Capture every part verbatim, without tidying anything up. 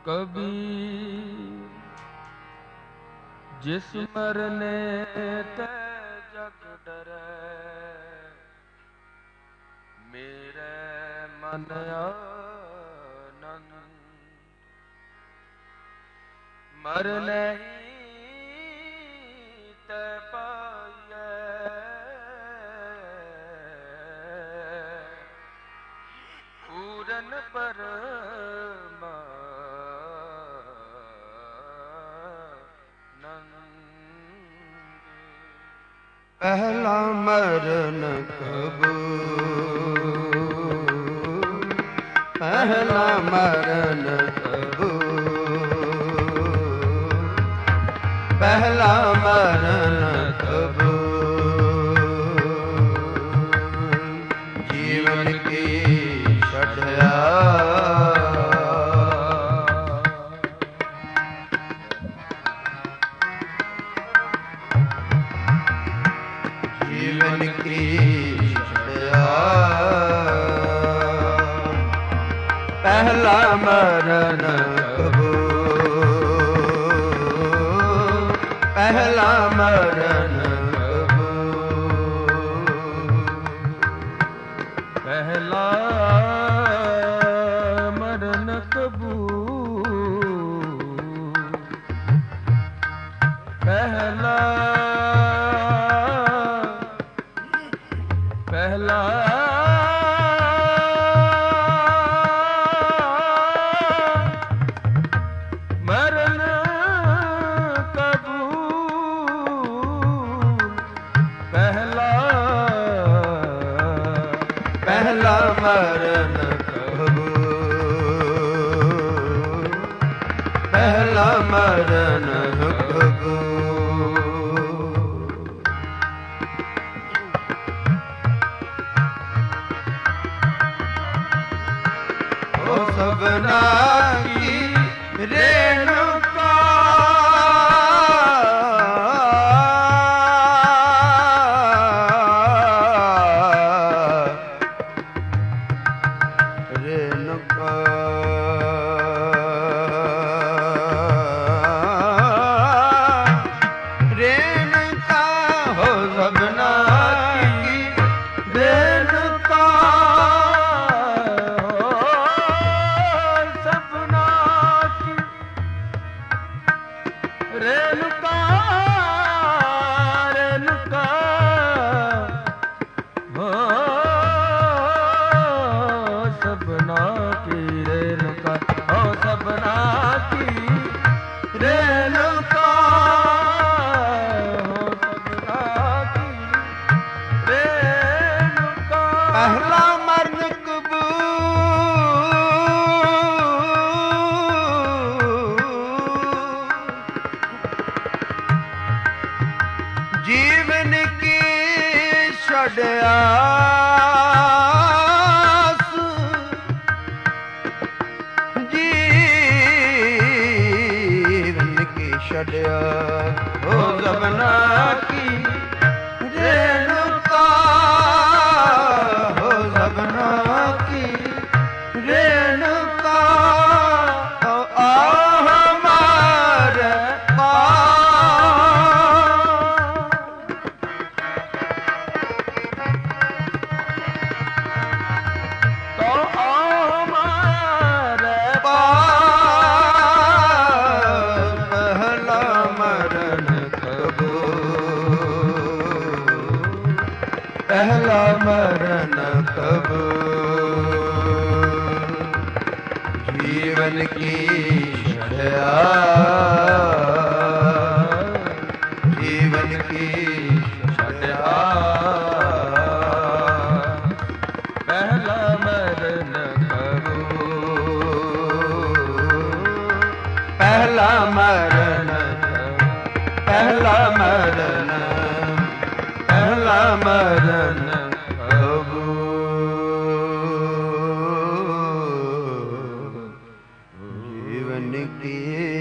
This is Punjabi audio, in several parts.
कबीर जिस मरने ते जग डरे, मेरे मन आनंद मरने ते पाए, पूरन पर पहला मरण कबूल, पहला मरण कबूल, पहला मरण कबूल, जीवन की छड़या जीवन की छड़या, पहला मरण कबूल, पहला मरण कबूल, पहला मरण कबूल, पहला पहला मरण कबूल, पहला पहला मरण कबूल, पहला मरण कबूल, ओ सबना की रेणुका रेणुका, रेणुका हो सबना की रेणुका, सपना की रेणुका, रेणुका हो सपना की रेणुका, हो सपना की रेणुका हो सपना की रेणुका, पहला मरण कबूल, जीवन की छड़यास, जीवन की छड़यास हो सबना की रेणुका, हो सबना की रेणुका, हो आ हमारे पास, तो हमारे पास, पहला मरण कबूल, पहला मरण कबूल, जीवन की छड़या, जीवन की छड़या, पहला मरण कबूल, पहला मरण, पहला मरण, पहला मरण कबूल, जीवन की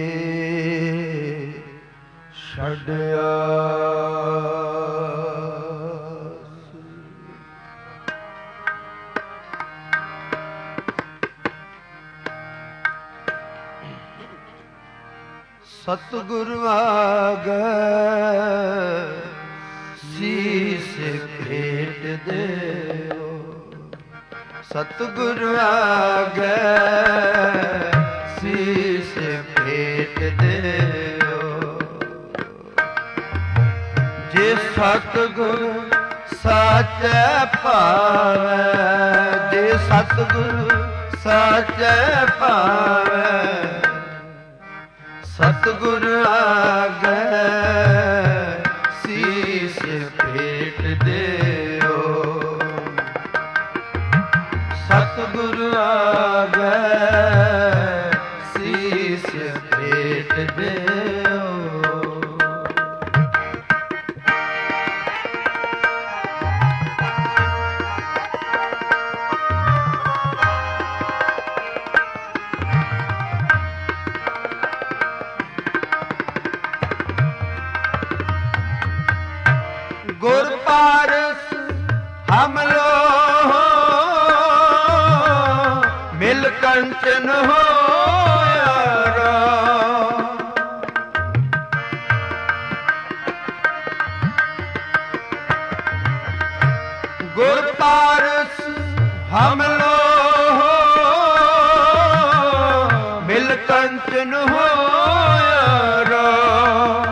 छड़या। ਸਤਿਗੁਰੂ ਆਗੇ ਸੀਸ ਭੇਟ ਦਿਓ, ਸਤਿਗੁਰੂ ਆਗੇ ਸੀਸ ਭੇਟ ਦਿਓ। ਜੇ ਸਤਿਗੁਰੂ ਸਾਚੈ ਭਾਵੈ, ਜੇ ਸਤਿਗੁਰੂ ਸਾਚੈ ਭਾਵੈ, ਸਤਿਗੁਰੂ ਆਗੇ ਸੀਸ ਭੇਟ ਦਿਓ, ਸਤਿਗੁਰੂ ਆਗੇ ਸੀਸ ਭੇਟ ਦਿਓ। ਗੁਰ ਪਾਰਸ ਹਮ ਲੋ ਮਿਲ ਕੰਚਨ ਹੋਇਆ ਰਾਮ, ਗੁਰ ਪਾਰਸ ਹਮ ਲੋ ਮਿਲ ਕੰਚਨ ਹੋਇਆ ਰਾਮ।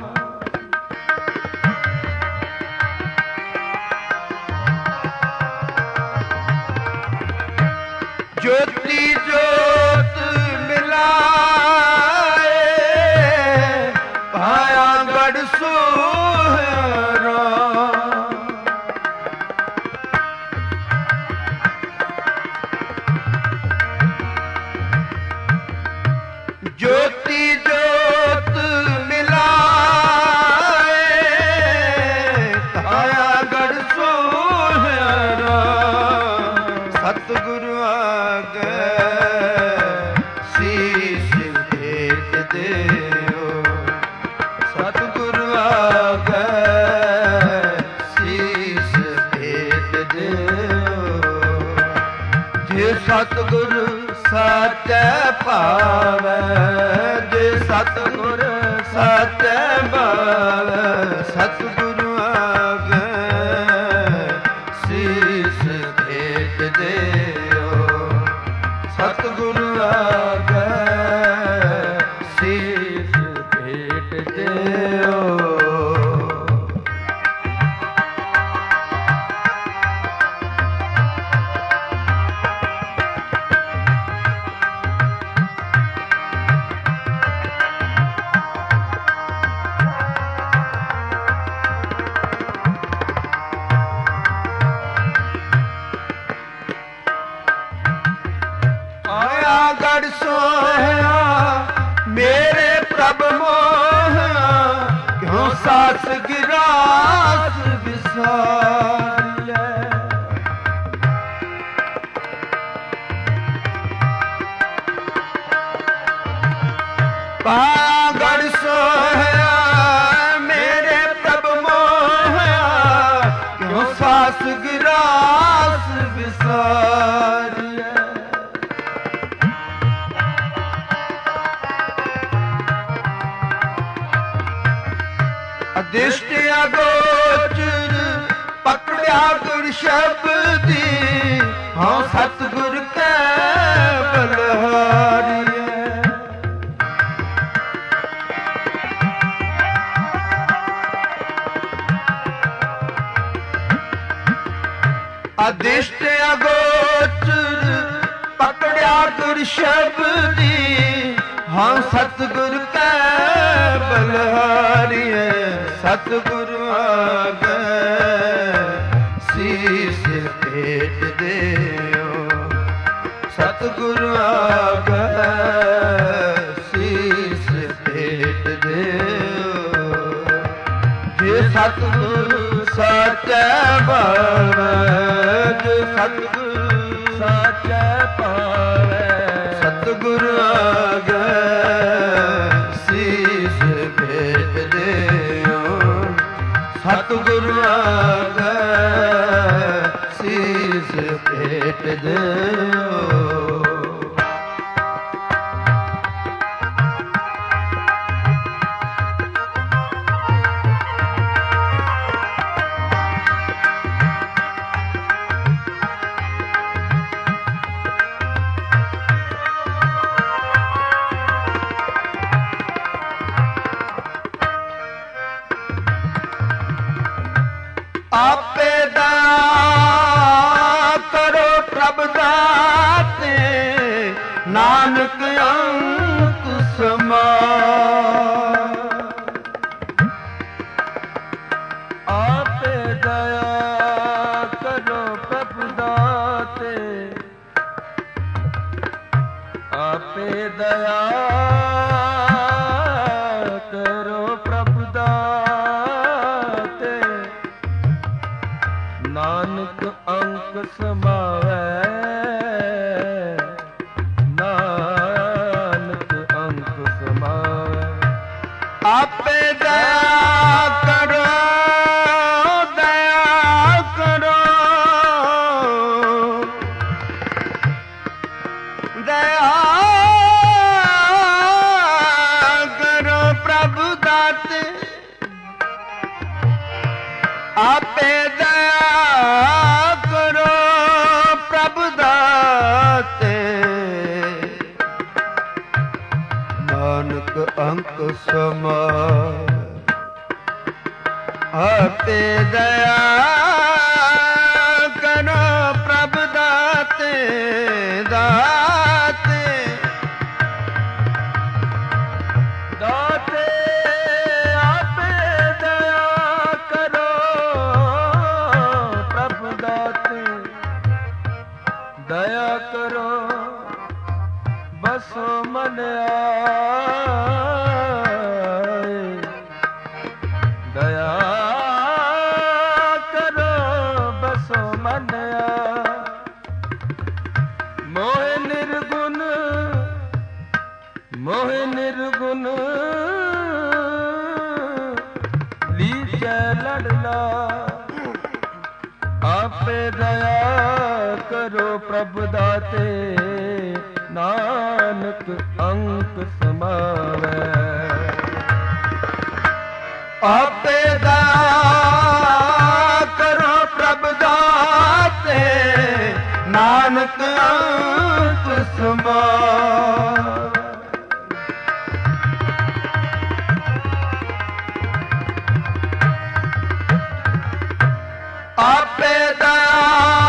ਜੋਤੀ ਜੋਤ ਮਿਲਾਏ ਪਾਇਆ ਗੜ ਸੋਹਰਾ, ਜੋਤੀ ਜੋਤ ਮਿਲਾਏ ਪਾਇਆ ਗੜ ਸੋਹਰਾ। ਸਤਿਗੁਰੂ ਆਗੇ ਸੀਸ ਭੇਟ ਦਿਓ, ਸਤਿਗੁਰੂ ਆਗੇ ਸੀਸ ਭੇਟ ਦਿਓ। ਜੇ ਸਤਿਗੁਰੂ ਸਾਚੈ ਭਾਵੈ, ਜੇ ਸਤਿਗੁਰੂ ਸਾਚੈ ਭਾਵੈ, ਸਤਿਗੁਰੂ ਆਗੇ ਸੀਸ ਭੇਟ ਦਿਓ, ਸਤਿਗੁਰੂ ਆਗੇ ਸੀਸ ਭੇਟ ਦਿਓ। ਗੜ ਸੋਹਿਆ ਮੇਰੇ ਪ੍ਰਭ ਮੋਹਿਆ, ਕਿਉਂ ਸਾਸ ਗਿਰਾਸ ਵਿਸਾਰੀਐ। ਪਾਇਆ ਗੜ ਸੋਹਿਆ ਮੇਰੇ ਪ੍ਰਭ ਮੋਹਿਆ, ਕਿਉਂ ਸਾਸ ਗਿਰਾਸ ਵਿਸਾਰੀਐ। ਅਦਿਸ਼ਟ ਅਗੋਚਰ ਪਕੜਿਆ ਗੁਰ ਸ਼ਬਦੀ, ਹਾਂ ਸਤਿਗੁਰ ਕੈ ਬਲਹਾਰੀਐ। ਅਦਿਸ਼ਟ ਅਗੋਚਰ ਪਕੜਿਆ ਗੁਰ ਸ਼ਬਦੀ, ਹਾਂ ਸਤਿਗੁਰ ਕੈ ਬਲਹਾਰੀਐ। ਸਤਿਗੁਰੂ ਆਗੇ ਸੀਸ ਭੇਟ ਦਿਓ, ਸਤਿਗੁਰੂ ਆਗੇ ਸੀਸ ਭੇਟ ਦਿਓ। ਜੇ ਸਤਿਗੁਰੂ ਸਾਚੈ ਭਾਵੈ, ਜੇ ਸਤਿਗੁਰੂ ਸਾਚੈ ਭਾਵੈ, ਸਤਿਗੁਰੂ ਆਗੇ ਸੀਸ ਭੇਟ ਦਿਓ, ਸਤਿਗੁਰੂ ਆਗੇ ਸੀਸ ਭੇਟ ਦਿਓ। ਆਪੇ ਦਇਆ ਕਰੋ ਪ੍ਰਭ ਦਾਤੇ, ਨਾਨਕ ਅੰਕ ਸਮਾਏ। ਆਪੇ ਦਇਆ ਕਰੋ ਪ੍ਰਭ ਦਾਤੇ, ਆਪੇ ਦਇਆ ਕਰੋ ਪ੍ਰਭ ਦਾਤੇ, ਨਾਨਕ ਅੰਕ ਸਮਾਵੈ, ਨਾਨਕ ਅੰਕ ਸਮਾਵੈ। ਆਪੇ ਦਇਆ ਕਰੋ, ਦਇਆ ਕਰੋ, ਦਇਆ ਕਰੋ ਪ੍ਰਭ ਦਾਤੇ, ਆਪੇ ਦਇਆ ਕਰੋ ਪ੍ਰਭ ਦਾਤੇ, ਨਾਨਕ ਅੰਕ ਸਮਾਏ। ਆਪੇ ਦਇਆ ਕਰੋ ਪ੍ਰਭ ਦਾਤੇ, ਦਾਤੇ ਦਾਤੇ ਆਪੇ ਦਇਆ ਕਰੋ ਪ੍ਰਭ ਦਾਤੇ, ਦਇਆ ਕਰੋ ਬਸੋ ਮਨ ਆਏ, ਦਇਆ ਕਰੋ ਬਸੋ ਮਨ ਆਏ। ਮੋਹਿ ਨਿਰਗੁਣ, ਮੋਹਿ ਨਿਰਗੁਣ ਲੀਜੈ ਲੜਲਾ, ਆਪੇ ਦਇਆ ਕਰੋ ਪ੍ਰਭ ਦਾਤੇ, ਨਾਨਕ ਅੰਕ ਸਮਾਵੈ। ਆਪੇ ਦਇਆ ਕਰੋ ਪ੍ਰਭ ਦਾਤੇ, ਨਾਨਕ ਅੰਕ ਸਮਾਵੈ। ਆਪੇ ਦਇਆ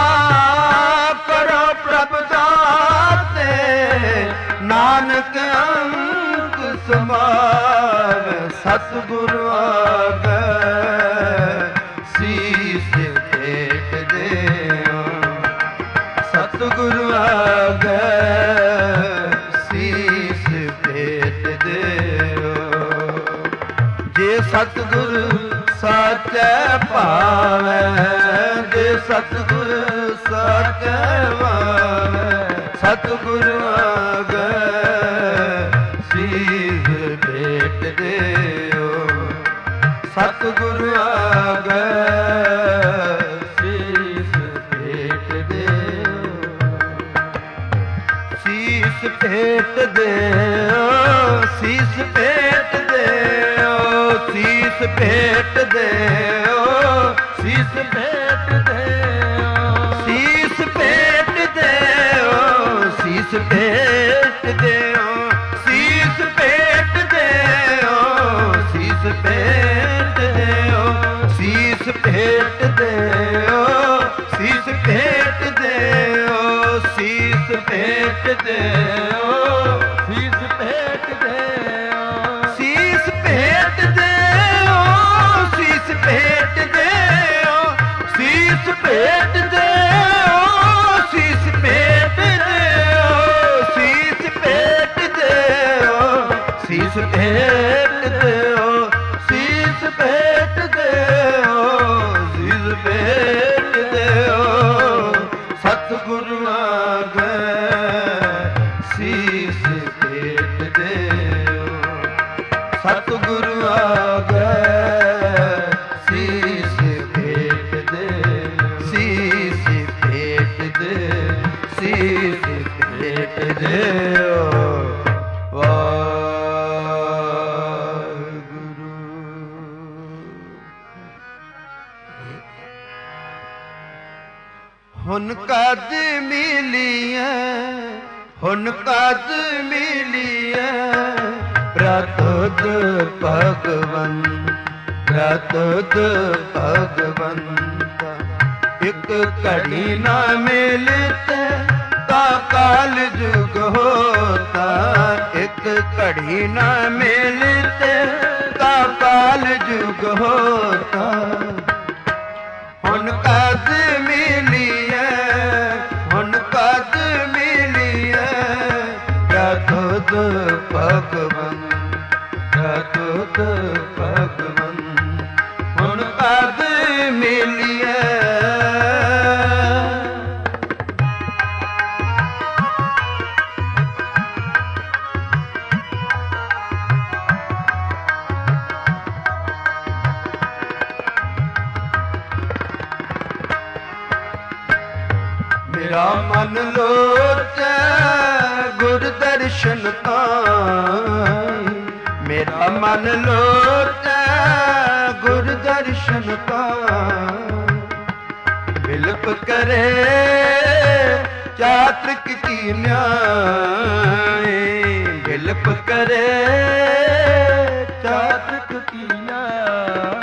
ਕਰੋ ਪ੍ਰਭ ਦਾਤੇ, ਨਾਨਕ ਅੰਕ ਸਮਾਵੈ। ਸਤਿਗੁਰੂ ਆਗੈ ਸੀਸ ਭੇਟ ਦਿਓ, ਸਤਿਗੁਰੂ ਆਗੈ ਸੀਸ ਭੇਟ ਦਿਓ। ਜੇ ਸਤਿਗੁਰੂ ਸਾਚੈ ਭਾਵੈ, ਜੇ ਸਤਿਗੁਰੂ ਸਾਚੈ ਭਾਵੈ, ਸਤਿਗੁਰੂ ਆਗੈ ਸੀਸ ਭੇਟ ਦਿਓ, ਸਤਿਗੁਰੂ ਆਗੈ ਸੀਸ ਭੇਟ ਦਿਓ। ਸੀਸ ਭੇਟ ਦਿਓ, ਸੀਸ ਭੇਟ ਦਿਓ, ਸੀਸ ਭੇਟ ਦਿਓ, ਸੀਸ ਭੇਟ ਦਿਓ, ਸੀਸ ਭੇਟ ਦਿਓ, ਸੀਸ ਭੇਟ ਦਿਓ, ਸੀਸ ਭੇਟ ਦਿਓ, ਸੀਸ ਭੇਟ ਦਿਓ, ਸੀਸ ਭੇਟ ਦਿਓ, ਸੀਸ ਭੇਟ ਦਿਓ, ਸੀਸ ਭੇਟ ਦਿਓ, ਸੀਸ ਭੇਟ ਦਿਓ, ਸੀਸ ਭੇਟ ਦਿਓ, ਸੀਸ ਭੇਟ ਦਿਓ, ਸੀਸ ਭੇਟ ਦਿਓ, ਸੀਸ ਭੇਟ ਦਿਓ, ਸੀਸ ਭੇਟ ਦਿਓ, ਸੀਸ ਭੇਟ ਦਿਓ, ਸੀਸ ਭੇਟ ਦਿਓ, ਸੀਸ ਭੇਟ ਦਿਓ। ਸਤਿਗੁਰੂ ਆਗੈ ਸੀਸ ਭੇਟ ਦਿਓ, ਸਤਿਗੁਰੂ ਆਗੈ ਸੀਸ ਭੇਟ ਦਿਓ, ਸੀਸ ਭੇਟ ਦਿਓ, ਸੀਸ ਭੇਟ ਦਿਓ। ਵਾਹਿਗੁਰੂ। ਹੁਣ ਕਦ ਮਿਲੀਐ, ਹੁਣ ਕਦ ਮਿਲੀਐ, ਪ੍ਰਤੁਦ ਭਗਵਨ, ਪ੍ਰਤੁਦ ਭਗਵਨ। ਇੱਕ ਘੜੀ ਨਾ ਮਿਲਤੇ ਤਾ ਕਾਲ ਜੁਗ ਹੋਤਾ, ਇੱਕ ਘੜੀ ਨਾ ਮਿਲਤੇ ਤਾ ਕਾਲ ਜੁਗ ਹੋਤਾ। ਹੁਣ ਕਦ ਮਿਲੀਏ, ਹੁਣ ਕਦ ਮਿਲੀਏ, ਪ੍ਰਤੁਤ ਭਗਵਨ, ਪ੍ਰਤੁਤ ਭਗਵਨ, ਹੁਣ ਕਦ ਮਿਲੀਏ। ਮੇਰਾ ਮਨ ਲੋਚੈ ਗੁਰ ਦਰਸ਼ਨ ਪਾਈ, ਮੇਰਾ ਮਨ ਲੋਚੈ ਗੁਰ ਦਰਸ਼ਨ ਪਾਈ। ਬਿਲਪ ਕਰੇ ਚਾਤ੍ਰਿਕ ਕੀ ਨਿਆਏ, ਬਿਲਪ ਕਰੇ ਚਾਤ੍ਰਿਕ ਕੀ ਨਿਆਏ।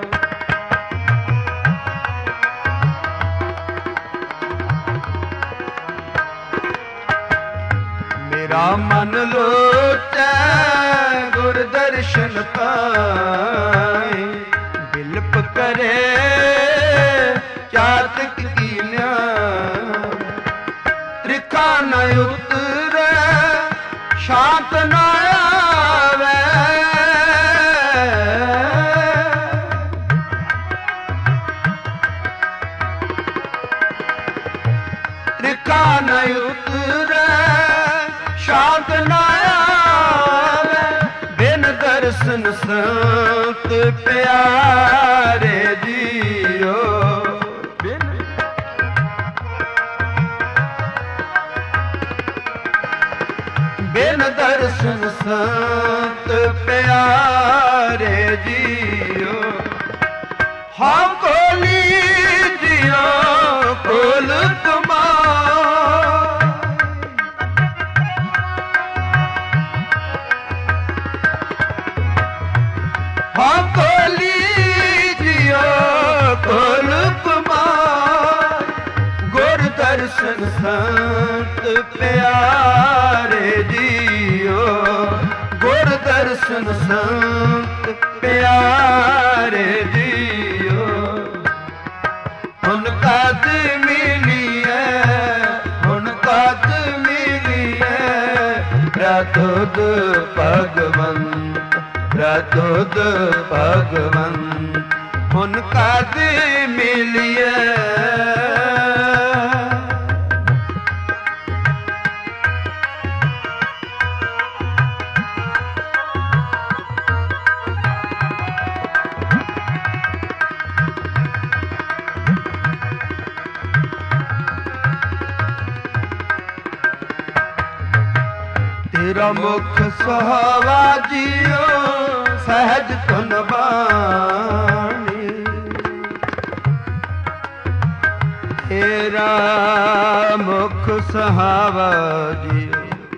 ਮੇਰਾ ਮਨ ਲੋਚੈ ਗੁਰ ਦਰਸ਼ਨ ਪਾਏ, ਬਿਲਪ ਕਰੇ ਚਾਤ੍ਰਿਕ ਕੀ ਨਿਆਏ। ਤ੍ਰਿਖਾ ਨ ਉਤਰੈ ਸ਼ਾਂਤ ਨ ਆਵੈ, ਤ੍ਰਿਖਾ ਨ ਉਤਰੈ ਸ਼ਾਂਤ ਨ ਆਵੈ। ਬਿਨ ਦਰਸ਼ਨ ਸੰਤ ਪਿਆਰੇ ਜੀਓ, ਬਿਨ ਬਿਨ ਦਰਸ਼ਨ ਸੰਤ ਪਿਆਰੇ ਜੀਓ। ਹਾਂ ਕੋਲੀ ਜੀਓ ਕੋਲ ਕਮਾ, ਹਾਂ ਕੋਲੀ ਜੀਓ ਕੋਲ ਕਮਾਈ। ਗੁਰ ਦਰਸ਼ਨ ਸੰਤ ਪਿਆਰੇ ਜੀਓ, ਗੁਰ ਦਰਸ਼ਨ ਸੰਤ ਪਿਆਰੇ ਜੀਓ। ਹੁਣ ਕਦ ਮਿਲੀਏ, ਹੁਣ ਕਦ ਮਿਲੀਏ, ਪ੍ਰਤੁਤ ਭਗਵਨ, ਪ੍ਰਤੁਤ ਭਗਵਨ, ਹੁਣ ਕਦ ਮਿਲੀਏ। ਤੇਰਾ ਮੁਖ ਸੁਹਾਵਾ ਜੀਓ ਸਹਿਜ ਧੁਨ ਬਾਣੀ, ਤੇਰਾ ਮੁਖ ਸੁਹਾਵਾ ਜੀਓ,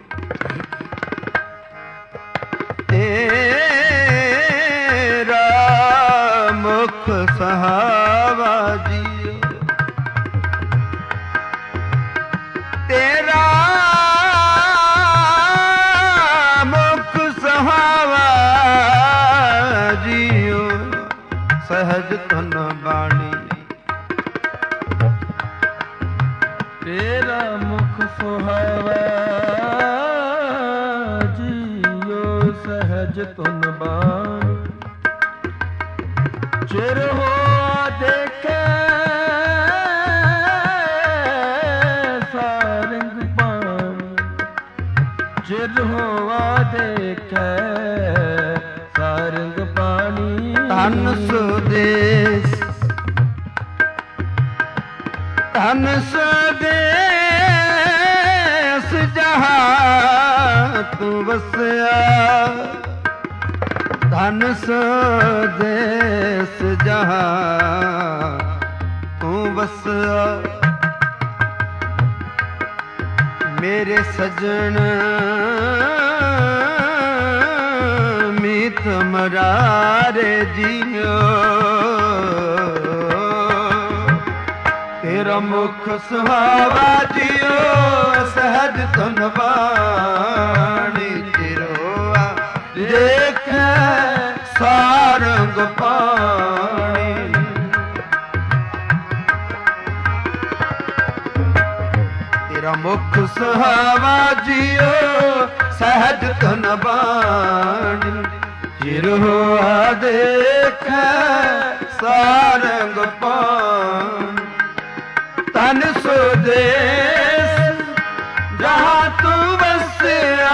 ਤੇਰਾ ਮੁਖ ਸੁਹਾਵਾ ਜੀਓ, ਤੇਰਾ ਸਹਿਜ ਧੁਨ ਬਾਣੀ। ਤੇਰਾ ਮੁਖ ਸੁਹਾਵਾ ਜੀਓ ਸਹਿਜ ਧੁਨ ਬਾਣੀ। ਚਿਰ ਹੋਆ ਦੇਖੇ ਸਾਰੰਗ ਪਾਣੀ, ਚਿਰ ਹੋਆ ਦੇਖੇ ਸਾਰੰਗ ਪਾਣੀ। ਧਨ ਸੁਦੇਸ, ਧਨ ਸੁਦੇਸ ਜਹਾਂ ਤੂੰ ਵਸਿਆ, ਧਨ ਸੁਦੇਸ ਜਹਾਂ ਤੂੰ ਵਸਿਆ। ਮੇਰੇ ਸਜਣ ਮੀਤ ਮਰਾਰੇ ਜੀਓ, ਤੇਰਾ ਮੁਖ ਸੁਹਾਵਾ ਜਿਉ ਸਹਿਜ ਧੁਨ ਬਾਣੀ ਚਿਰੋਆ ਦੇਖੈ ਸਾਰੰਗ ਪਾਣੀ ਤੇਰਾ ਮੁਖ ਸੁਹਾਵਾ ਜਿਉ ਸਹਿਜ ਧੁਨ ਬਾਣੀ ਚਿਰੋਆ ਦੇਖੈ ਸਾਰੰਗ ਪਾਣੀ ਤਨ ਸੁਦੇਸ ਜਹਾਂ ਤੂੰ ਵਸਿਆ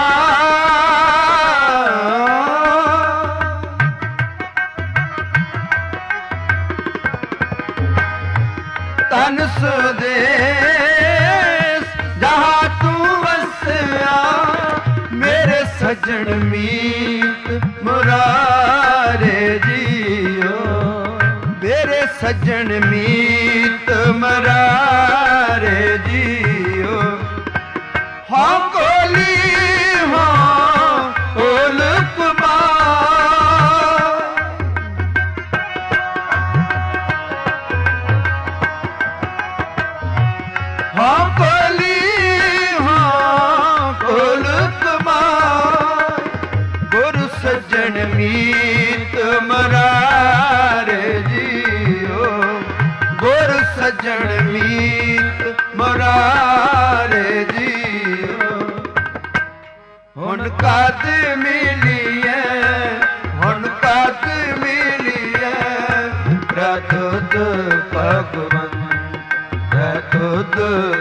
ਤਨ ਸੁਦੇਸ ਜਹਾਂ ਤੂੰ ਵਸਿਆ ਮੇਰੇ ਸਜਣ ਮੀਤ ਮੁਰਾਰੇ ਜੀਓ ਮੇਰੇ ਸਜਣ ਮੀਤ ਮਰਾਰੇ ਜੀਓ ਹਾਂ ਕੋਲੀ ਹਾਂ ਓਲਕ ਬਾ ਹਾਂ ਕੋਲੀ ਹਾਂ ਓਲਕ ਬਾ ਗੁਰ ਸਜਣ ਮੀਤ ਮਰਾਰੇ ਜੀਓ ਗੁਰ ਸਜਣ ਮੀਤ ਮਰਾਰੇ ਜੀਓ ਹੁਣ ਕਦ ਮਿਲੀਐ ਹੁਣ ਕਦ ਮਿਲੀਐ ਪ੍ਰਤੁਤ ਭਗਵੰਤ ਪ੍ਰਤੁਤ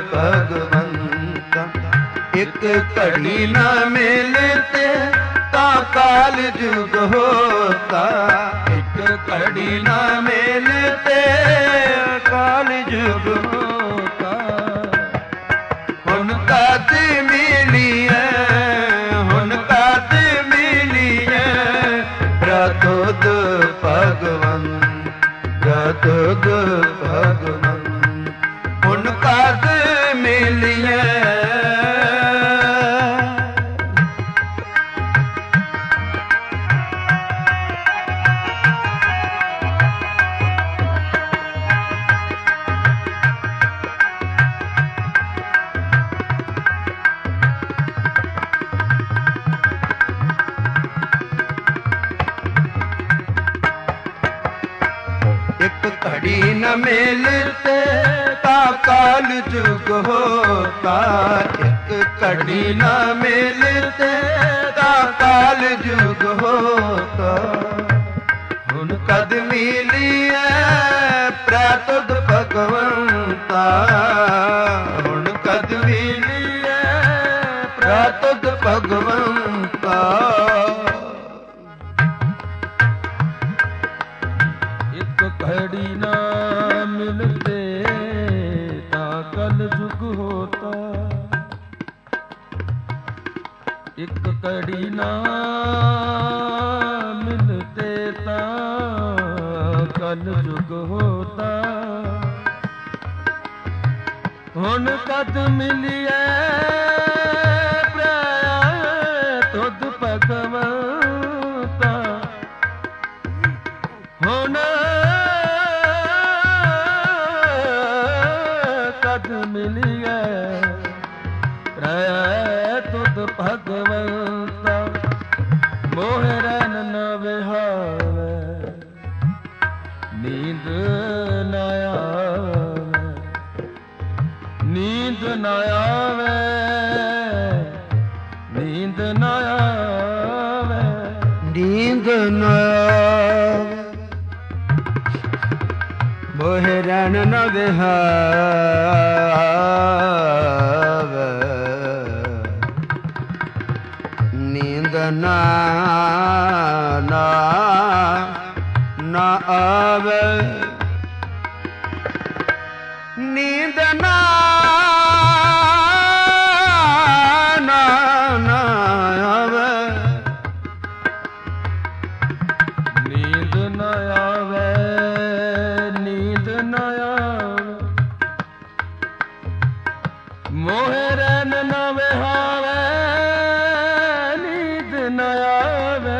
ਭਗਵੰਤ ਇੱਕ ਘੜੀ ਨਾ ਮਿਲਤੇ ਤਾਂ ਕਾਲ ਜੁਗ ਹੋਤਾ ਇੱਕ ਘੜੀ ਨਾ ਮਿਲਤੇ ਕਾਲ ਜੁਗ ਹੋਤਾ ਹੁਣ ਕਦ ਮਿਲੀਐ ਹੁਣ ਕਦ ਮਿਲੀਐ ਪ੍ਰਤੁਤ ਭਗਵੰਤ ਪ੍ਰਤੁਤ ਭਗਵੰਤ ਹੁਣ ਕਦ ਮਿਲੀਐ घड़ी न मिलते ता काल जुग होता एक घड़ी न मिलते ता काल जुग होता हुन कद मिलिए प्रतुत भगवंता हुन कद मिलिए प्रतुत भगवंता घड़ी ना मिलते ता कल जुग होता एक घड़ी ना मिलते ता कल जुग होता हुन कद मिलिए प्रतुत भगवंता हुन मिलिए प्रतुत भगवंता मोह रैन न विहावे नींद न आवे नींद न आवे नींद न आवे नींद न आवे मोह रैन न विहावे नींद ना ना ना आवे नींद ना ना ना आवे नींद न आवे नींद न आवे मोह रैन न विहावे नींद न आवे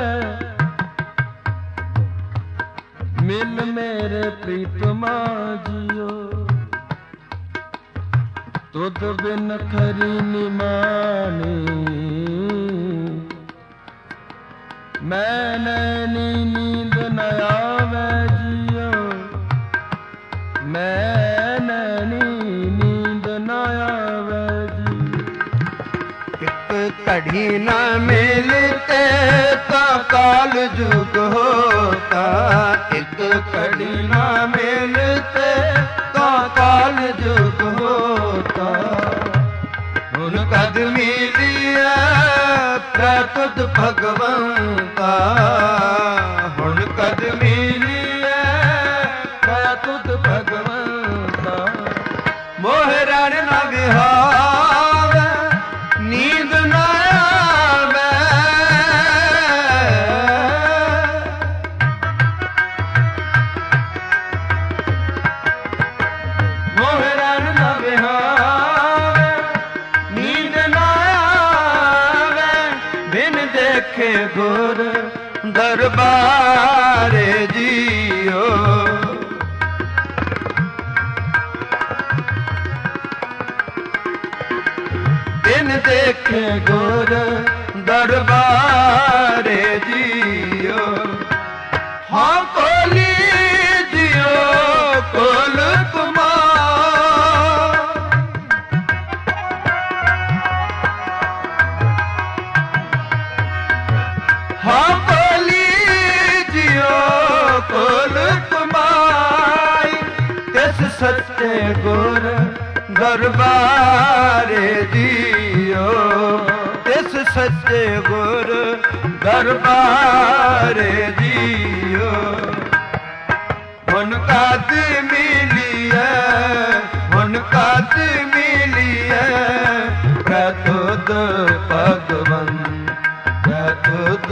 मिल मेरे प्रीतमा जियो ਤੁਧ ਬਿਨ ਖਰੀ ਨਿਮਾਣੀ ਮੈਂ ਨੈਣੀ ਨੀਂਦ ਨ ਆਵੇ ਜੀਓ ਮੈਂ ਨੈਣੀ ਨੀਂਦ ਨ ਆਵੇ ਜੀ ਇੱਕ ਘੜੀ ਨਾ ਮਿਲਤੇ ਤਾਂ ਕਾਲ ਜੁਗ ਹੋਤਾ ਇੱਕ ਘੜੀ ਨਾ ਮਿਲਤੇ ਤਾਂ ਕਾਲ ਜੁਗ ਹੋਤਾ ਹੁਣ ਕਦ ਮਿਲਿਆ ਪ੍ਰਤੁਤ ਭਗਵੰਤਾ ਹੁਣ ਕਦ ਮਿਲਿਆ ਪ੍ਰਤੁਤ ਭਗਵੰਤਾ ਮੋਹ ਰਣ ਨ ਵਿਹਾਵੇ ਨੀਂਦ ਨ ਆਵੇ ਮੋਹ ਰਣ ਨ ਵਿਹਾਵੇ ਨੀਂਦ ਨ ਆਵੇ ਬਿਨ ਦੇਖੇ ਗੁਰ ਦਰਬਾਰੇ ਜੀਓ ਬਿਨ ਦੇਖੇ ਗੁਰ ਦਰਬਾਰੇ ਜੀਓ ਹਾਂ ਕੋਲੀ ਜੀਓ ਕੋਲ ਕੁਮਾਰ ਹਾਂ ਕੋਲੀ ਜੀਓ ਕੋਲ ਕਮਾਈ ਤਿਸ ਸੱਚੇ ਗੁਰ ਦਰਬਾਰੇ ਜੀਓ ਤਿਸ ਸੱਚੇ ਗੁਰ ਦਰਬਾਰੇ ਜੀਓ ਹੁਣ ਕਦ ਮਿਲੀਐ ਹੁਣ ਕਦ ਮਿਲੀਐ ਪ੍ਰਤੁਤ ਭਗਵੰਤ ਪ੍ਰਤੁਤ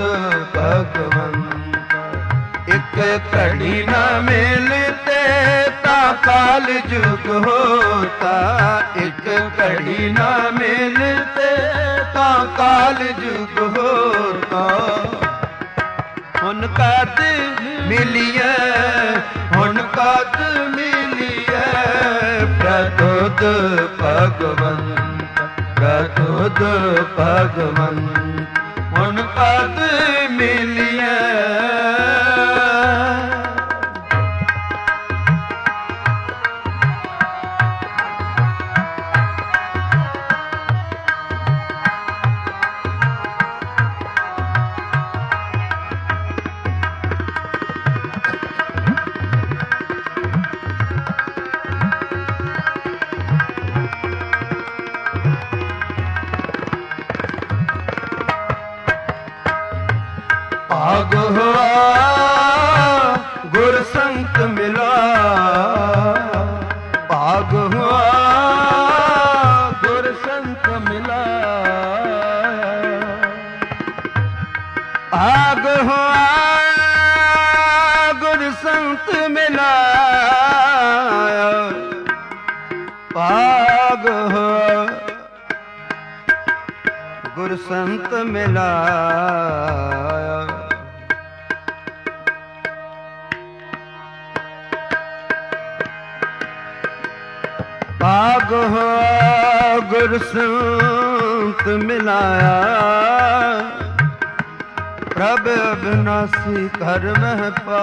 ਭਗਵੰਤ ਇੱਕ ਘੜੀ ਨਾ ਮਿਲਤੇ ਤਾਂ ਕਾਲ ਜੁਗ ਹੋਤਾ ਇੱਕ ਘੜੀ ਨਾ ਮਿਲਤੇ ਤਾਂ ਕਾਲ ਜੁਗ ਹੋਤਾ ਹੁਣ ਕਦ ਮਿਲੀਐ ਹੁਣ ਕਦ ਮਿਲੀਐ ਪ੍ਰਤੁਤ ਭਗਵੰਤ ਪ੍ਰਤੁਤ ਭਗਵੰਤ ਹੁਣ ਕਦ ਮਿਲੀਐ ਭਾਗ ਹੋਆ ਗੁਰ ਸੰਤ ਮਿਲਾ ਭਾਗ ਹੋਆ ਗੁਰ ਸੰਤ ਮਿਲਾ ਭਾਗ ਹੋਆ ਗੁਰ ਸੰਤ ਮਿਲਾ ਭਾਗ ਹੋਆ ਗੁਰ ਸੰਤ ਮਿਲਾਇਆ ਭਾਗ ਹੋਆ ਗੁਰ ਸੰਤ ਮਿਲਾਇਆ ਪ੍ਰਭ ਅਬਿਨਾਸੀ ਘਰ ਮਹਿ ਪਾ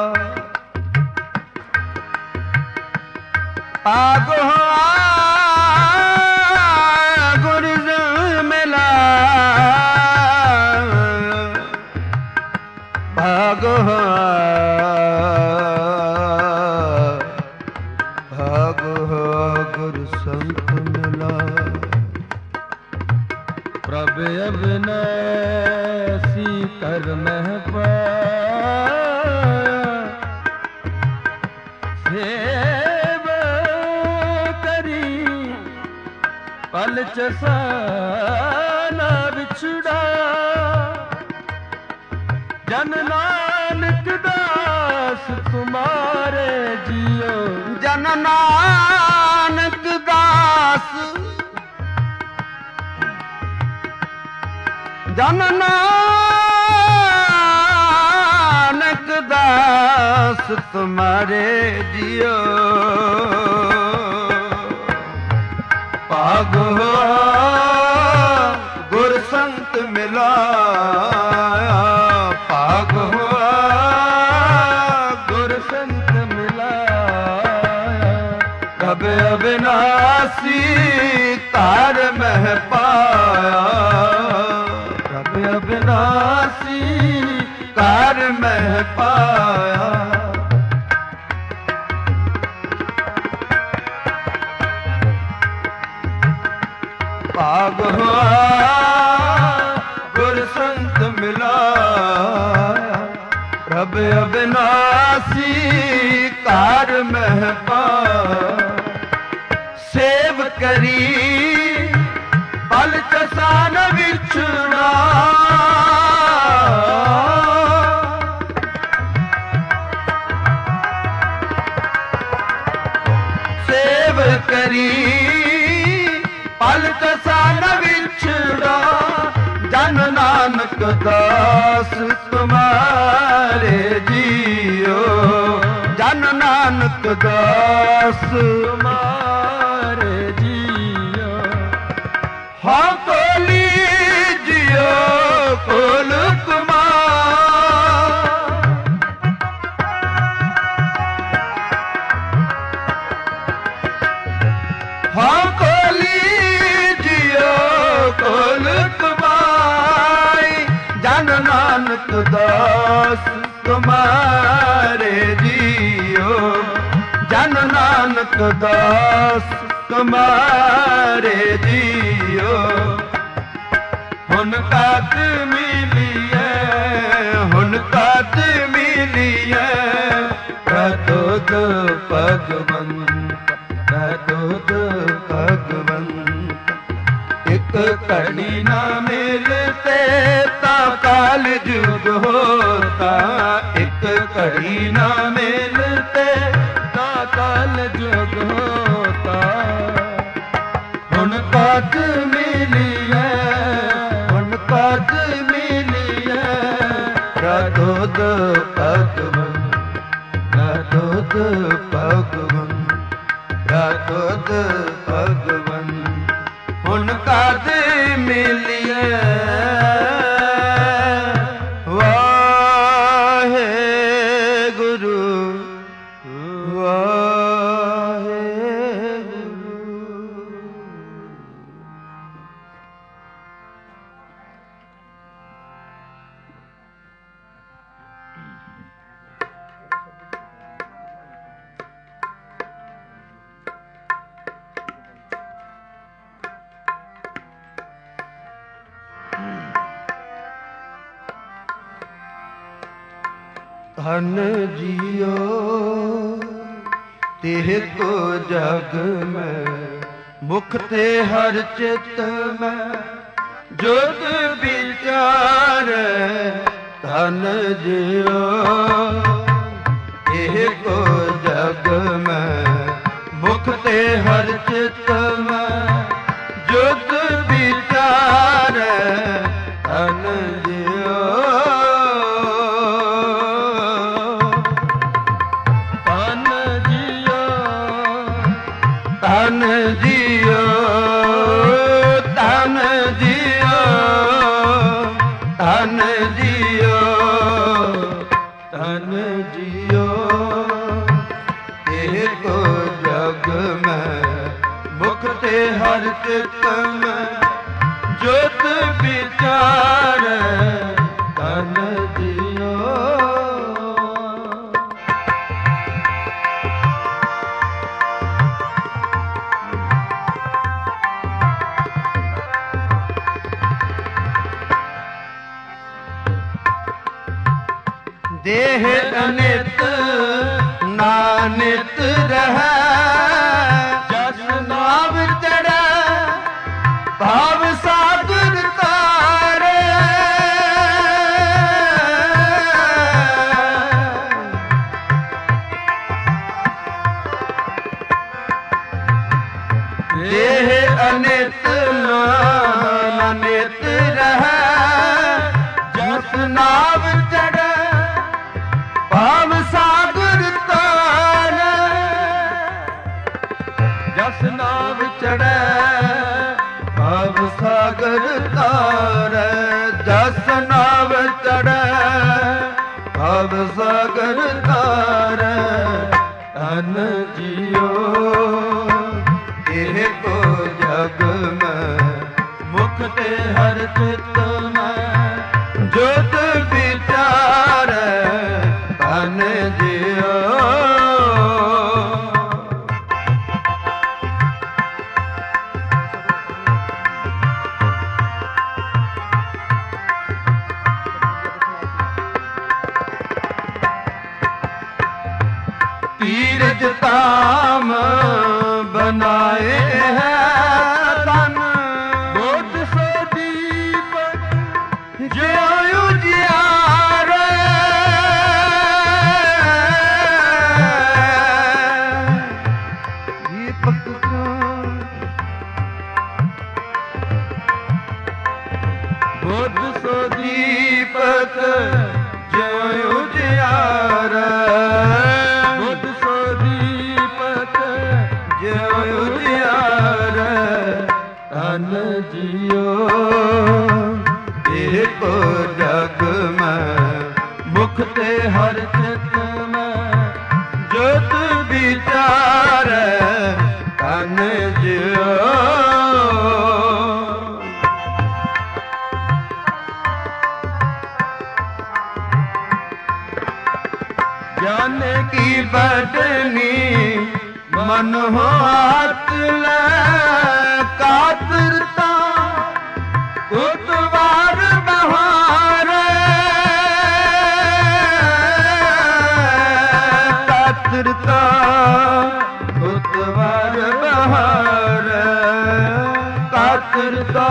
ਭਾਗ ਹੋਆ ਗੁਰ ਸੰਤ ਮਿਲਾਇਆ ਭਾਗ ਹੋਆ ਭਾਗ ਹੋਆ ਗੁਰ ਸੰਤ ਮਿਲਾ ਪ੍ਰਭ ਅਬਿਨਾਸੀ ਕਰ ਮਹਿ ਪਾਇਆ ਸੇਵ ਕਰੀ ਪਲ ਚਸਾਨਾ ਵਿਛੜਾ ਜਨ ਨਾਨਕ ਦਾਸ ਤੁਮਾਰੇ ਜੀਓ ਜਨ ਨਾਨਕ ਦਾਸ ਜਨ ਨਾਨਕ ਦਾਸ ਤੁਮਾਰੇ ਜਿਉ ਭਾਗ ਹੋਆ ਗੁਰ ਸੰਤ ਮਿਲਾਇਆ, ਭਾਗ ਹੋਆ ਗੁਰ ਸੰਤ ਮਿਲਾਇਆ। ਪ੍ਰਭ ਅਬਿਨਾਸੀ ਘਰ ਮਹਿ ਪਾਇਆ, ਪ੍ਰਭ ਅਬਿਨਾਸੀ ਘਰ ਮਹਿ ਪਾਇਆ। ਭਾਗ ਹੋਆ ਗੁਰ ਸੰਤ ਮਿਲਾਇਆ, ਪ੍ਰਭ ਅਬਿਨਾਸੀ ਘਰ ਮਹਿ ਪਾਇਆ। ਸੇਵ ਕਰੀ ਪਲ ਚਸਾਨ ਵਿਛੜਾ, ਸੇਵ ਕਰੀ ਪਲ ਕਸਾਨ ਵਿਛੜਾ। ਜਨ ਨਾਨਕ ਦਾਸ ਤੁਮਾਰੇ ਜੀਓ, ਜਨ ਨਾਨਕ ਦਾਸ ਤੁਮਾਰੇ ਜੀਓ। ਹਾਂ ਕੋਲੀ ਜੀਓ ਕੋਲ ਕੁਮਾਰ, ਹਾਂ ਕੋਲੀ ਜੀਓ ਕੋਲ ਕਮਾਈ। ਜਨ ਨਾਨਕ ਦਾਸ ਤੁਮਾਰੇ ਜੀਓ, ਜਨ ਨਾਨਕ ਦਾਸ ਤੁਮਾਰੇ ਜੀਓ। ਹੁਣ ਕਾਤ ਮਿਲੀਐ, ਹੁਣ ਕਾਤ ਮਿਲੀਐ, ਪ੍ਰਤੁਤ ਭਗਵੰਤ, ਪ੍ਰਤੁਤ ਭਗਵੰਤ। ਇੱਕ ਘੜੀ ਨਾ ਮਿਲਤੇ ਤਾਂ ਕਾਲ ਜੁਗ ਹੋਤਾ, ਇੱਕ ਘੜੀ ਨਾ ਮਿਲਤੇ ਤਾਂ ਕਾਲ ਜੁਗ ਹੋਤਾ। ਹੁਣ ਕਾਤ ਮਿਲੀਐ, ਹੁਣ ਕਾਤ ਮਿਲੀਐ, ਪ੍ਰਤੁਤ ਭਗਵੰਤ, ਪ੍ਰਤੁਤ ਭਗਵੰਤ, ਪ੍ਰਤੁਤ ਭਗਵੰਤ। ਹੁਣ ਕਾਤ ਮਿਲੀਐ, ਵਾਹਿਗੁਰੂ ਵਾਹਿਗੁਰੂ। ਧਨ ਜੀਓ ਤੇਹ ਕੋ ਜਗ ਮੈਂ, ਮੁਖ ਤੇ ਹਰ ਚਿਤ ਮੈਂ ਜੁਗ ਵਿਚਾਰੈ। ਧਨ ਜੀਓ ਤੇਹ ਕੋ ਜਗ ਮੈਂ, ਮੁਖ ਤੇ ਹਰ ਚਿਤ ਮੈਂ ਜੁਗ ਵਿਚਾਰੈ। ਧਨ ਜੀਓ ਧਨ ਜੀਓ, ਧਨ ਜੀਓ, ਧਨ ਜੀਓ, ਧਨ ਜੀਓ। ਇਹ ਕੋ ਜਗ ਮੈਂ, ਮੁਖ ਤੇ ਹਰ ਚਿਤ ਮੈਂ ਜੁਤ ਵਿਚਾਰੈ। ਧਨ ਜੀਓ ਦੇਹ ਅਨਿਤ ਨਾਨਿਤ ਰਹੈ, ਜਸ ਨਾਮ ਚੜ੍ਹੈ ਭਾਵ ਸਾਗਰ ਤਾਰੇ। ਦੇਹ ਅਨਿਤ ਨਾਨਿਤ ਰਹੈ, ਜਸ ਨਾਮ ਚੜ੍ਹੈ ਭਾਵ ਸਾਗਰ ਤਾਰੇ। ਜਸ ਨਾਮ ਚੜ੍ਹੈ ਸਾਗਰ ਤਾਰੈ, ਜਸ ਨਾਵ ਚੜੈ ਭਵ ਸਾਗਰ ਤਾਰੈ। ਧਨ ਜੀਓ ਇਹ ਕੋ ਜਗ ਮੈਂ, ਮੁਖ ਤੇ ਹਰ ਚਿਤ ਮੈਂ ਜੋਤ ਵਿਚਾਰੈ। ਧਨ ਜੀਓ ਤੀਰਜ ਤਾਮ ਬਨਾਏ ਹੈ ਤਨ, ਬੋਧ ਸੋ ਦੀਪਕ ਜਿਉ ਉਜਿਆਰੇ। ਦੀਪਕ ਬੋਧ ਸੋ ਦੀਪਕ ਜਿਉ ਉਜਿਆਰੇ। ਧਨ ਜੀਓ ਇਹ ਕੋ ਜਗ ਮੈਂ, ਮੁਖ ਤੇ ਹਰ ਚਿਤ ਮੈਂ ਜੋਤ ਵਿਚਾਰੈ। ਧਨ ਜੀਓ ਗਿਆਨ ਕੀ ਬਡਨੀ ਮਨ ਹੋ ਹਾਥ ਲੈ। ਕਾਤਰਤਾ ਉਤਵਾਰ ਬਹਾਰੇ, ਕਾਤਰਤਾ ਉਤਵਾਰ ਬਹਾਰੇ। ਕਾਤਰਤਾ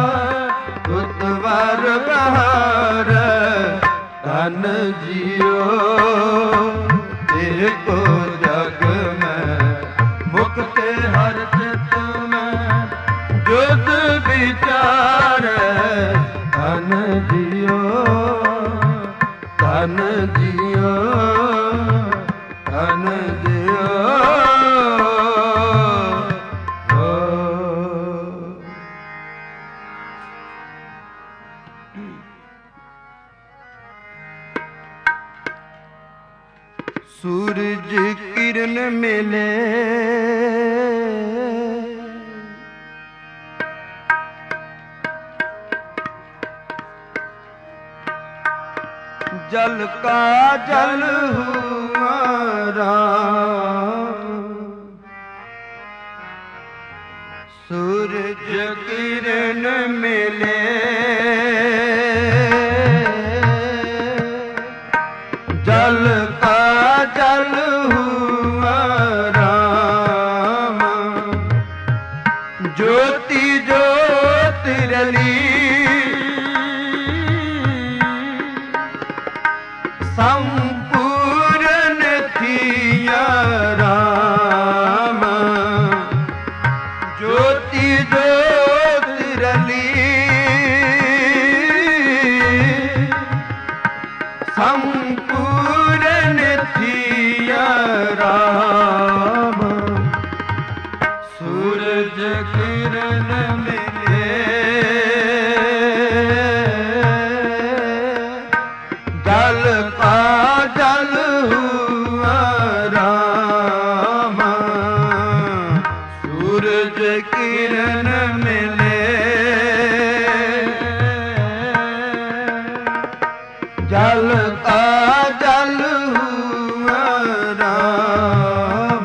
ਉਤਵਾਰ ਬਹਾਰੇ। ਧਨ ਜੀਓ ਇਹ ਕੋ ਜਗ ਮੈਂ, ਮੁਖ ਤੇ ਹਰ ਚਿਤ ਮੈਂ ਜੋਤ ਵਿਚਾਰੈ। ਧਨ ਜੀਓ ਧਨ ਜੀਓ ਧਨ ਜੀਓ। ਸੂਰਜ ਕਿਰਨ ਮਿਲੇ ਜਲ ਕਾ ਜਲ ਹੁਆ ਰਾਮ। ਸੂਰਜ ਕਿਰਨ ਮਿਲੇ ਜਲ ਕਾ ਜਲ ਹੁਆ ਰਾਮ। ਜੋਤੀ ਜੋਤ ਰਲੀ ਸੰਪੂਰਨ ਥੀਆ ਰਾਮ। ਜੋਤੀ ਜੋਤ ਰਲੀ ਸੰਪੂਰਨ ਥੀਆ ਰਾਮ। ਸੂਰਜ ਕਿਰਨ ਮਿਲੇ ਜਲ ਕਾ ਜਲ ਹੁਆ ਰਾਮ। ਸੂਰਜ ਕਿਰਨ ਮਿਲੇ ਜਲ ਕਾ ਜਲ ਹੁਆ ਰਾਮ।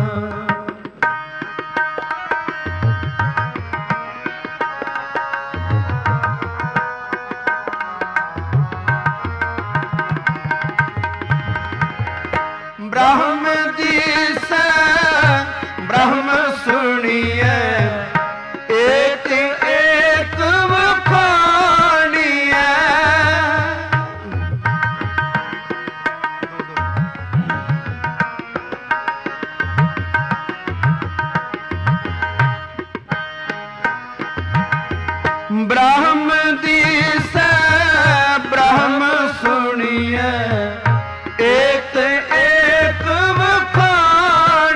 ब्रह्म दिसै ब्रह्म सुनिए एक एक वखानिए। ब्रह्म दिसै ब्रह्म सुनिए एक एक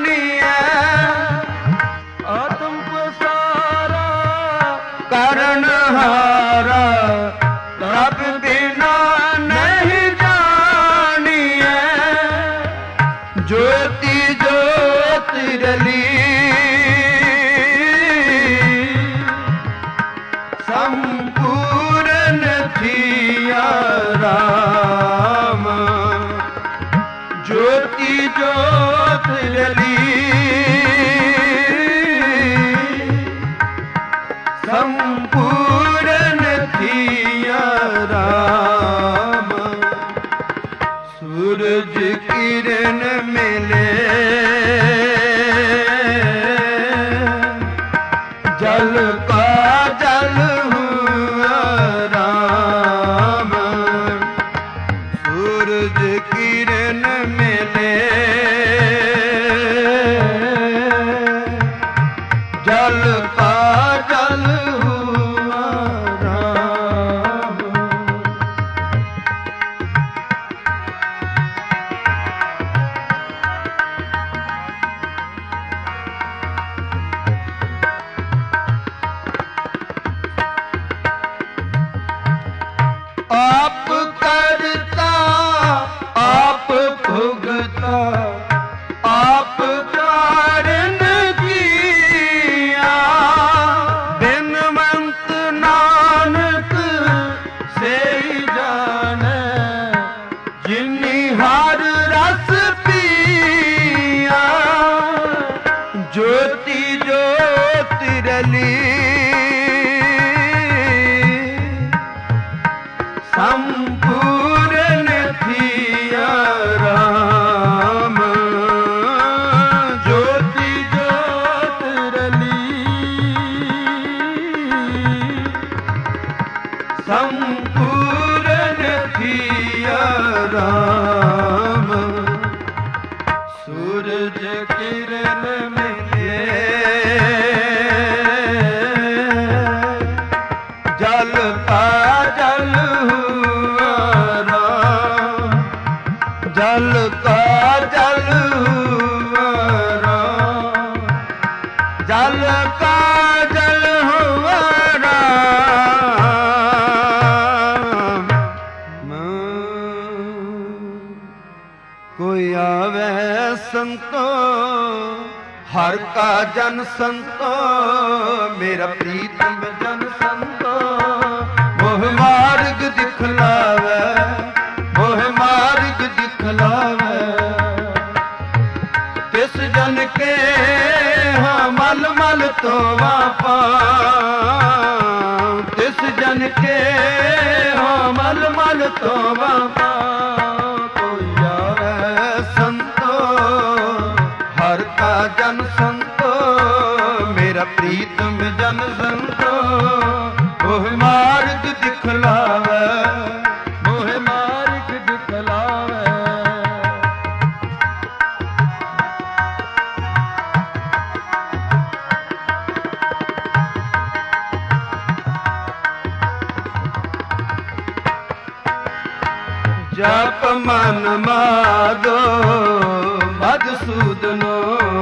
वखानिए। ਆਤਮ ਪਸਾਰਾ ਕਰਨ ज्योति ज्योति रली संपूर्ण थिया राम। ज्योति ज्योति रली संपूर्ण थिया राम। सूरज किरण मिले जल का जल हुआ राम। सूरज किरण मिले जल का जल हुआ राम। आप करता आप भुगता आप कारण किया। बिनवंत नानक से ही जाने जिन्नी हर रस पिया। ज्योति ज्योति रली संपूर्ण थिया राम। ज्योति ज्योति रली संपूर्ण थिया राम। सूरज किरण मिले जल का जल हुआ राम। जल का जल हुआ राम। जल का जल हुआ राम। कोई आवे संतो हर का जन संतो। मेरा प्रीतम जन संतो मोह मार्ग दिखलावे। मोह मार्ग दिखलावे तिस जन के हाँ मल मल तो वापा। तिस जन के हाँ मल मल तो वापा। कोई आवे संतो हर का जन संतो। मेरा प्रीतम जन संतो मोह मार्ग दिखलावे। मोह मार्ग दिखलावे। जप मन माधो मधुसूदनो।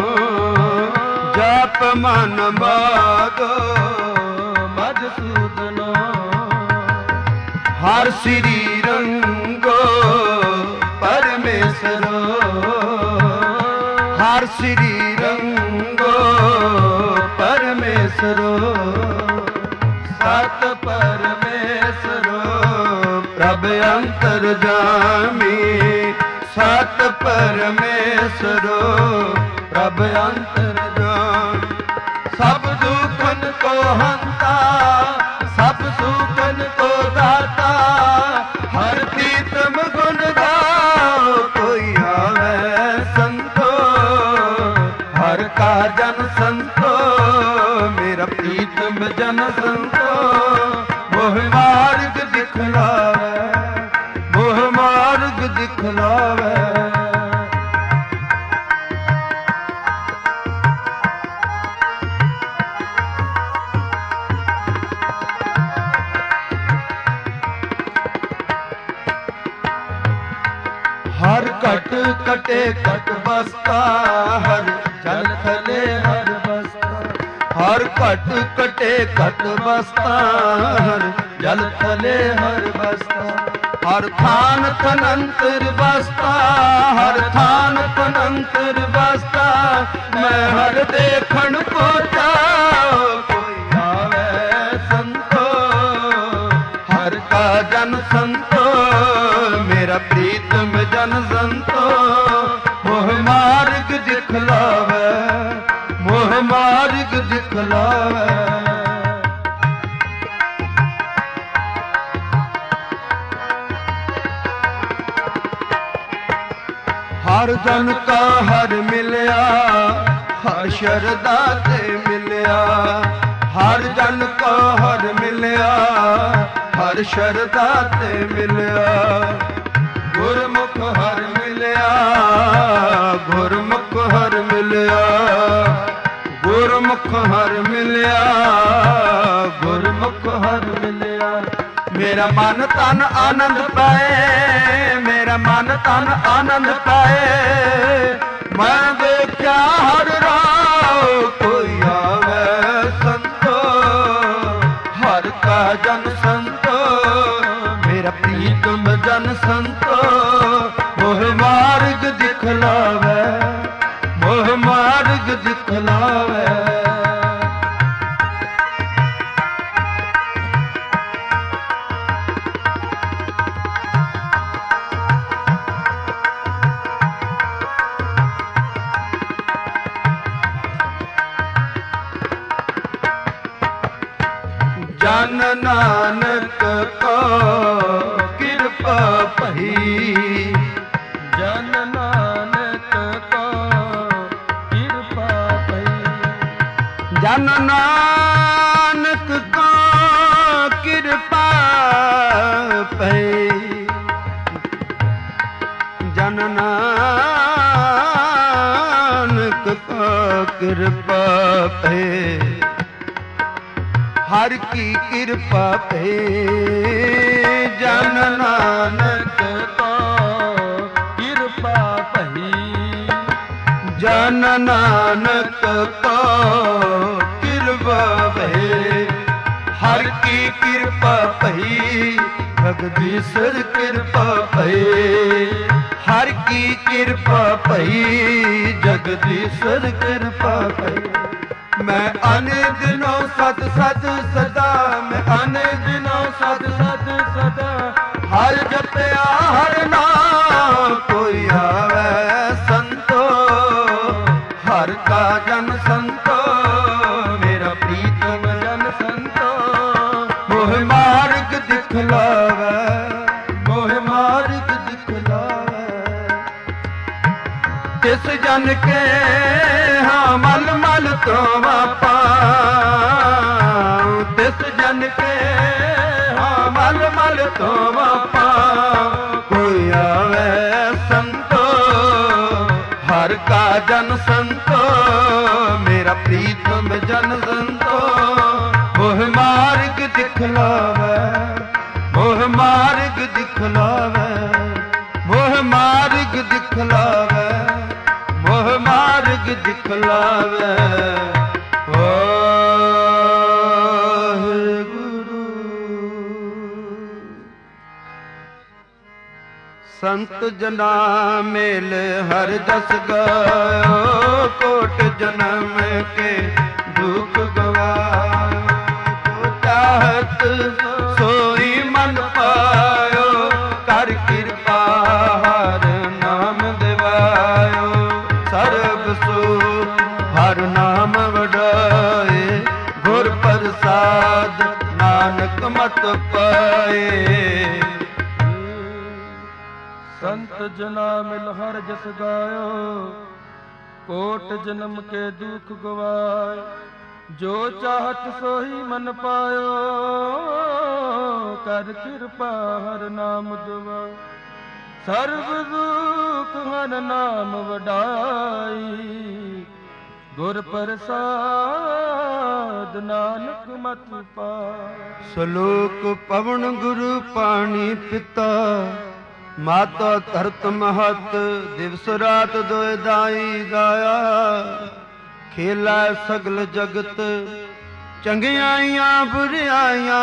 जप मन माधो मधुसूदनो। हर श्री रंगो परमेश्वरो। हर श्री रंगो परमेश्वरो। सत परमेश्वरो प्रभ अंतर्जामी। सत परमेश्वरो प्रभ अंतर्जामी। सब दुखन को हंता सब सुखन को दाता। हर प्रीतम गुण गाओ कोई आवे संतो। हर का जन संतो मेरा प्रीतम जन संतो। मोह मार्ग दिखलावे। मोह मार्ग दिखलावे। हर कट कटे कट बसता। हर जल थले हर बसता। हर कट कटे कट बसता। हर जल थले हर बसता। हर थान तनंतर बसता। हर थान तनंतर ਅੰਤਰ ਵਸਦਾ ਮੈਂ ਹਰ ਦੇਖਣ ਪੋਤਾ ਕੋਈ ਆਵੇ ਸੰਤੋ ਹਰ ਕਾ ਜਨ ਸੰਤੋ ਮੇਰਾ ਪ੍ਰੀਤਮ ਜਨ ਸੰਤੋ ਮੋਹ ਮਾਰਗ ਦਿਖਲਾਵੇ ਮੋਹ ਮਾਰਗ ਦਿਖਲਾਵੇ ਹਰ ਜਨ ਕਾ ਹਰ ਮਿਲਿਆ ਹਰ ਸ਼ਰਦਾ ਤੇ ਮਿਲਿਆ ਹਰ ਜਨ ਕਾ ਹਰ ਮਿਲਿਆ ਹਰ ਸ਼ਰਦਾ ਤੇ ਮਿਲਿਆ ਗੁਰਮੁਖ ਹਰ ਮਿਲਿਆ ਗੁਰਮੁਖ ਹਰ ਮਿਲਿਆ ਗੁਰਮੁਖ ਹਰ ਮਿਲਿਆ ਗੁਰਮੁਖ ਹਰ ਮਿਲਿਆ ਮੇਰਾ ਮਨ ਤਨ ਆਨੰਦ ਪਾਏ ਮੇਰਾ ਮਨ ਤਨ ਆਨੰਦ ਪਾਏ ਮੈਂ ਦੇਖਿਆ ਹਰ ਰਾਹ ਕੋਈ ਆਵੇ ਸੰਤੋ ਹਰ ਕਾ ਜਨ ਸੰਤੋ ਮੇਰਾ ਪ੍ਰੀਤਮ ਜਨ ਸੰਤੋ ਮੋਹ ਮਾਰਗ ਦਿਖਲਾਵੇ ਮੋਹ ਮਾਰਗ ਦਿਖਲਾਵੇ ਜਨ ਨਾਨਕ ਕੋ ਕਿਰਪਾ ਭਈ ਜਨ ਨਾਨਕ ਕੋ ਕਿਰਪਾ ਭਈ ਜਨ ਨਾਨਕ ਕੋ ਕਿਰਪਾ ਭਈ ਜਨ ਨਾਨਕ ਕੋ ਕਿਰਪਾ ਭਈ ਹਰ ਕੀ ਕਿਰਪਾ ਭਈ ਜਨ ਨਾਨਕ ਕੋ ਕਿਰਪਾ ਭਈ ਜਨ ਨਾਨਕ ਕੋ ਕਿਰਪਾ ਭਈ ਹਰ ਕੀ ਕਿਰਪਾ ਭਈ ਜਗਦੀਸ਼ਰ ਕਿਰਪਾ ਭਈ ਹਰ ਕੀ ਕਿਰਪਾ ਭਈ ਜਗਦੀਸ਼ਰ ਕਿਰਪਾ ਭਈ ਮੈਂ ਅਨੇ ਦਿਨੋਂ ਸਤ ਸਤ ਸਦਾ ਮੈਂ ਅਨੇ ਦਿਨੋਂ ਸਤ ਸਤ ਸਦਾ ਹਰ ਜਪਿਆ ਹਰ ਨਾਮ ਕੋਈ ਆਵੇ ਸੰਤੋ ਹਰ ਕਾ ਜਨ ਸੰਤੋ ਮੇਰਾ ਪ੍ਰੀਤਮ ਜਨ ਸੰਤੋ ਮੋਹ ਮਾਰਗ ਦਿਖਲਾਵੇ ਮੋਹ ਮਾਰਗ ਦਿਖਲਾਵੇ ਤਿਸ ਜਨ ਕੇ ਹਾਂ ਮਲ ਮਲ ਤੋਂ ਵਾਪਾ ਤਿਸ ਜਨ ਕੇ ਹਾਂ ਮਲ ਮਲ ਤੋਂ ਵਾਪਾ ਕੋਈ ਆਵੇ ਸੰਤੋ ਹਰ ਕਾ ਜਨ ਸੰਤੋ ਮੇਰਾ ਪ੍ਰੀਤਮ ਜਨ ਸੰਤੋ ਮੋਹ ਮਾਰਗ ਦਿਖਲਾਵੇ ਮੋਹ ਮਾਰਗ ਦਿਖਲਾਵੇ ਮੋਹ ਮਾਰਗ ਦਿਖਲਾਵੇ ਮੋਹ ਮਾਰਗ ਦਿਖਲਾਵੇ ਸੰਤ ਜਨਾ ਮੇਲ ਹਰ ਜਸ ਗਾਇਓ ਕੋਟ ਜਨਮ ਕੇ ਦੁਖ ਗਵਾਇਓ ਜੋ ਚਾਹਤ ਸੋਈ ਮਨ ਪਾਇਓ ਕਰ ਕਿਰਪਾ ਹਰ ਨਾਮ ਦਿਵਾਇਓ ਸਰਬ ਸੁਖ ਹਰ ਨਾਮ ਵਡਾਏ ਗੁਰ ਪ੍ਰਸਾਦ ਨਾਨਕ ਮਤ ਪਾਏ ਸੰਤ ਜਨਾ ਮਿਲ ਹਰ ਜਸ ਗਾਇਓ ਕੋਟ ਜਨਮ ਕੇ ਦੁਖ ਗਵਾਏ ਜੋ ਚਾਹਤ ਸੋਈ ਮਨ ਪਾਇਓ ਕਰ ਕਿਰਪਾ ਹਰ ਨਾਮ ਦਵਾ ਸਰਬ ਦੁਖ ਹਰ ਨਾਮ ਵਡਾਈ ਗੁਰ ਪ੍ਰਸਾਦ ਨਾਨਕ ਮਤ ਪਾਏ ਸਲੋਕ ਪਵਨ ਗੁਰੂ ਪਾਣੀ ਪਿਤਾ ਮਾਤਾ ਧਰਤ ਮਹਤ ਦਿਵਸ ਰਾਤ ਦੋਇ ਦਾਈ ਗਾਇਆ ਖੇਲਾ ਸਗਲ ਜਗਤ ਚੰਗਿਆਈਆਂ ਬੁਰਿਆਈਆਂ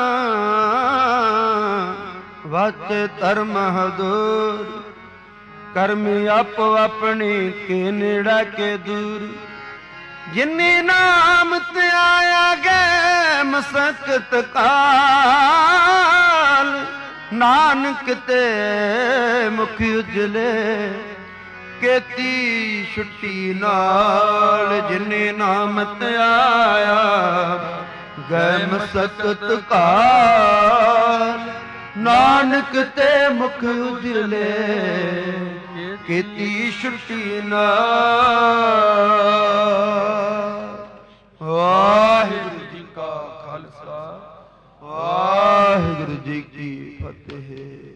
ਵਾਚੇ ਧਰਮ ਹਦੂਰ ਕਰਮੀ ਆਪੋ ਆਪਣੀ ਕੇ ਨੇੜਾ ਕੇ ਦੂਰ। ਜਿਨੀ ਨਾਮ ਤੇ ਆਇਆ ਗਏ ਮਸਕਤ ਕਾਲ, ਨਾਨਕ ਤੇ ਮੁਖ ਉਜਲੇ ਕੀਤੀ ਛੁੱਟੀ ਨਾਲ। ਜਿਨੇ ਨਾਮ ਤੇ ਆਇਆ ਗਏ ਮਸਕਤ ਕਾਲ, ਨਾਨਕ ਤੇ ਮੁਖ ਉਜਲੇ ਕੀਤੀ ਛੁੱਟੀ ਨਾਲ। ਵਾਹਿਗੁਰੂ ਜੀ ਕਾ ਖਾਲਸਾ, ਵਾਹਿਗੁਰੂ ਜੀ ਕੀ ਫਤਿਹ।